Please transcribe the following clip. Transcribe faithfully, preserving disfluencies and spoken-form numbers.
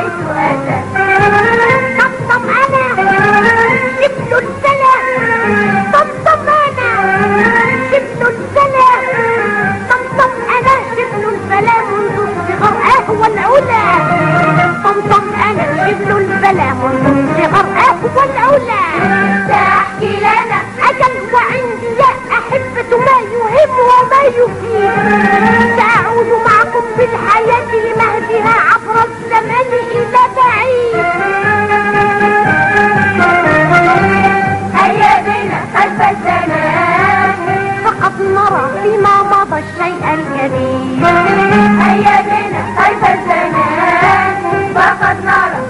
حيث أتى. طمطم أنا شبل السلام، طمطم أنا شبل السلام، طمطم أنا شبل السلام منذ الصغر أهوى العلا. طمطم أنا شبل السلام منذ الصغر أهوى العلا. تحكي لنا أجل وعندي أحبة ما يهم وما يفيد. سأعود معكم بالحياة لمهدها عبر الزمن إلى بعيد. هيا بنا خلف الزمان فقد نرى فيما مضى الشيء الجديد. هيا بنا خلف الزمان فقد نرى